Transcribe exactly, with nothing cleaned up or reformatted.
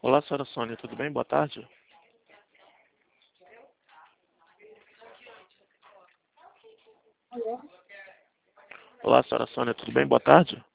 Olá, senhora Sônia, tudo bem? Boa tarde. Alô? Olá, senhora Sônia, tudo bem? Boa tarde.